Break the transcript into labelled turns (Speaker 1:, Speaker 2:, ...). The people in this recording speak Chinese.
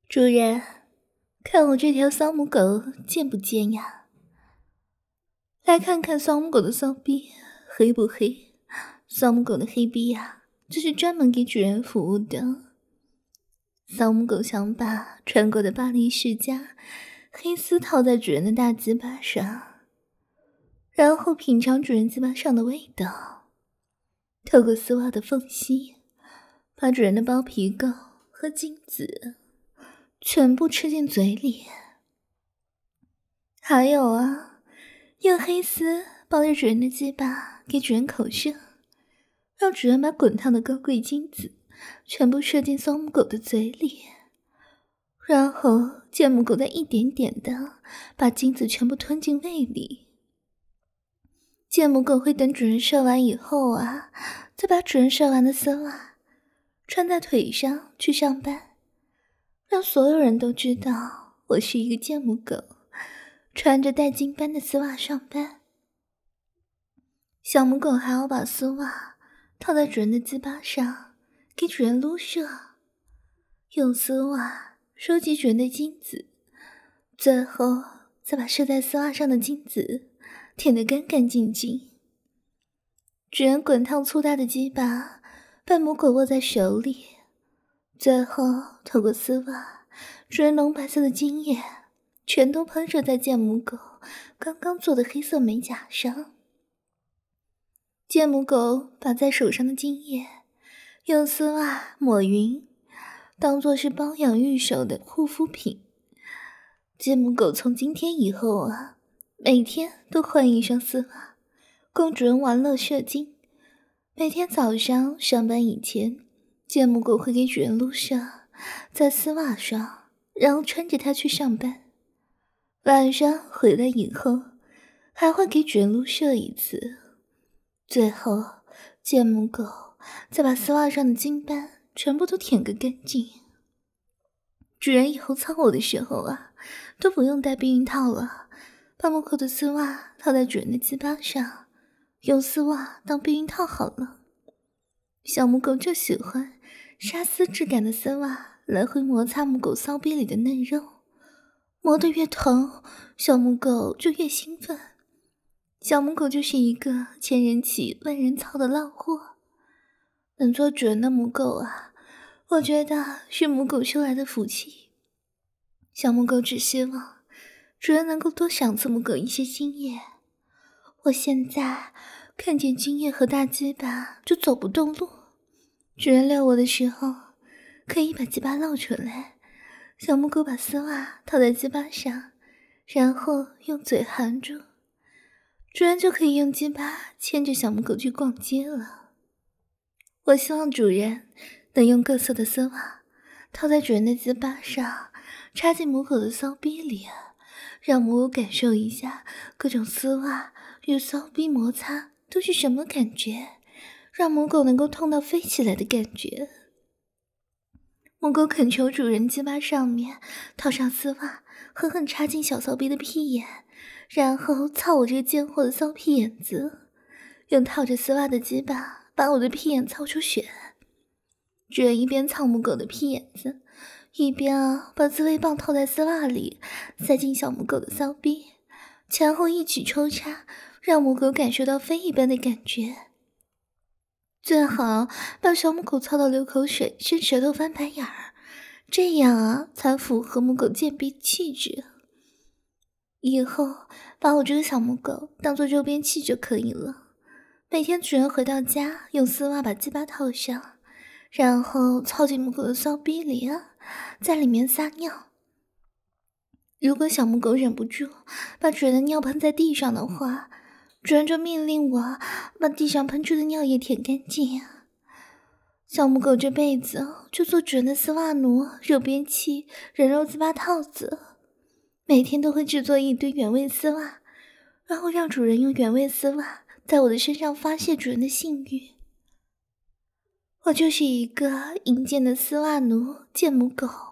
Speaker 1: 主人，看我这条骚母狗贱不贱呀？来看看骚母狗的骚逼黑不黑？骚母狗的黑逼呀，这是专门给主人服务的。骚母狗想把穿过的巴黎世家黑丝套在主人的大鸡巴上，然后品尝主人鸡巴上的味道，透过丝袜的缝隙，把主人的包皮垢和精子全部吃进嘴里。还有啊，用黑丝包着主人的鸡巴给主人口射，让主人把滚烫的高贵精子全部射进骚母狗的嘴里，然后贱母狗再一点点的把精子全部吞进胃里。贱母狗会等主人射完以后啊，再把主人射完的丝袜穿在腿上去上班，让所有人都知道我是一个贱母狗，穿着带金斑的丝袜上班。小母狗还要把丝袜套在主人的鸡巴上，给主人撸射，用丝袜收集主人的精子，最后再把射在丝袜上的精子舔得干干净净。主人滚烫粗大的鸡巴被母狗握在手里，最后透过丝袜，主人浓白色的精液全都喷射在贱母狗刚刚做的黑色美甲上。贱母狗把在手上的精液用丝袜抹匀，当作是保养玉手的护肤品。贱母狗从今天以后啊，每天都换一双丝袜供主人玩乐射精。每天早上上班以前，贱母狗会给主人撸射在丝袜上，然后穿着它去上班。晚上回来以后，还会给主人撸射一次。最后，贱母狗再把丝袜上的精斑全部都舔个干净。主人以后操我的时候啊，都不用戴避孕套了，把母狗的丝袜套在主人的鸡巴上，用丝袜当避孕套好了。小母狗就喜欢纱丝质感的丝袜来回摩擦母狗骚逼里的嫩肉，磨得越疼，小母狗就越兴奋。小母狗就是一个千人骑万人操的浪货，能做主人的母狗啊，我觉得是母狗修来的福气。小母狗只希望主人能够多赏赐母狗一些精液。我现在看见精液和大鸡巴就走不动路，主人撩我的时候可以把鸡巴露出来，小母狗把丝袜套在鸡巴上，然后用嘴含住，主人就可以用鸡巴牵着小母狗去逛街了。我希望主人能用各色的丝袜套在主人的鸡巴上，插进母狗的骚逼里，让母狗感受一下各种丝袜与骚逼摩擦都是什么感觉，让母狗能够痛到飞起来的感觉。母狗恳求主人鸡巴上面套上丝袜，狠狠插进小骚逼的屁眼，然后操我这个贱货的骚屁眼子，用套着丝袜的鸡巴把我的屁眼操出血。主人一边操母狗的屁眼子，一边把自慰棒套在丝袜里，塞进小母狗的骚逼，前后一起抽插，让母狗感受到飞一般的感觉。最好把小母狗操到流口水，伸舌头翻白眼儿，这样啊才符合母狗贱逼气质。以后把我这个小母狗当做周边器就可以了。每天主人回到家，用丝袜把鸡巴套上，然后操进母狗的骚逼里啊，在里面撒尿。如果小母狗忍不住把主人的尿喷在地上的话，主人就命令我把地上喷出的尿液舔干净。小母狗这辈子就做主人的丝袜奴、肉边器、人肉鸡巴套子，每天都会制作一堆原味丝袜，然后让主人用原味丝袜在我的身上发泄主人的性欲。我就是一个淫贱的丝袜奴、贱母狗。